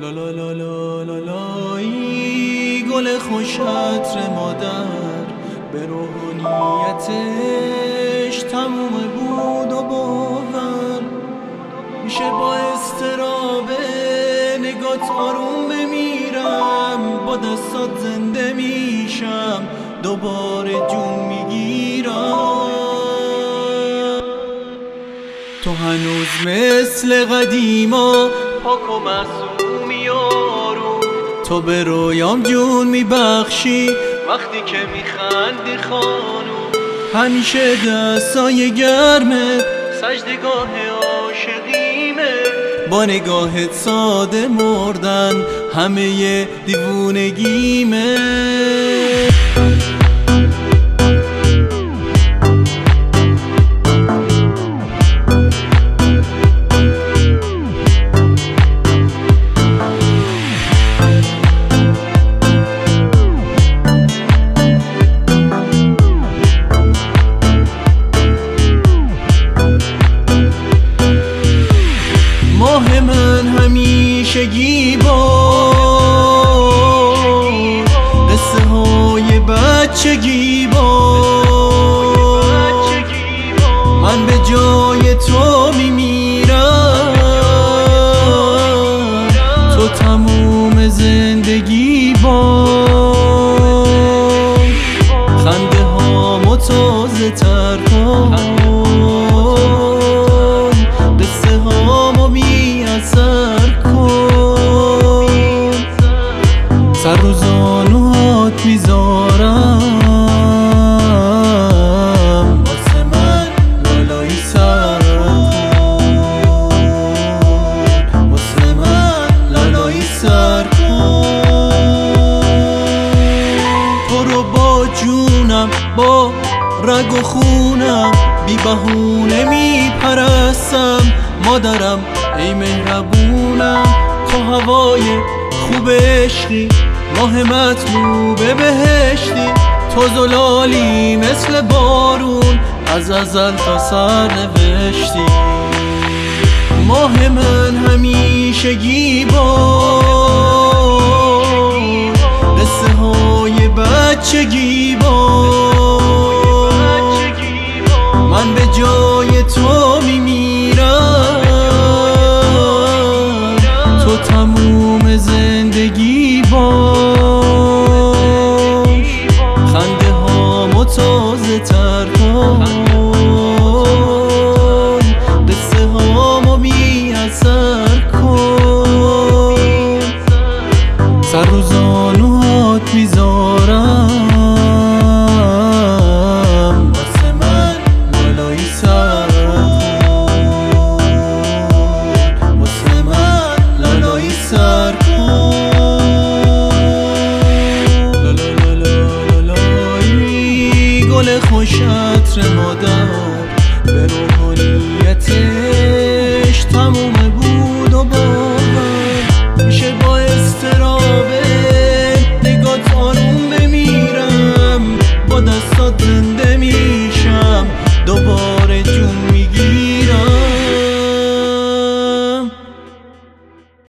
لا لا لا لا لا لای گل خوش عطر مادر به روحانیتش تموم بود و باور میشه با اضطراب نگات آروم بمیرم، با دستات زنده میشم دوباره جون میگیرم. تو هنوز مثل قدیما پاک و معصومی آروم، تو به رویام جون میبخشی وقتی که میخندی خانوم. همیشه دستای گرمه سجدگاه عاشقیمه، با نگاهت ساده مردن همه دیوونگیمه. ماه من همیشگی بود، قصه های بچگی بود. من به جای تو میمیرم، تو تموم زندگی بود. خنده هامو تازه تر کن، قصه هامو بی اثر کن. سر رو زانوهات میذارم، واسه من لالایی سر کن، واسه من لالایی سر کن. تو رو با جونم با رگ و خونم بی بهونه میپرستم. مادرم ای مهربونم، تو هوای خوب عشقی، ماه مطلوب بهشتی. تو زلالی مثل بارون، از ازل تا سر نوشتی. ماه من همیشگی بود، قصه های بچگی بود. من به جای تو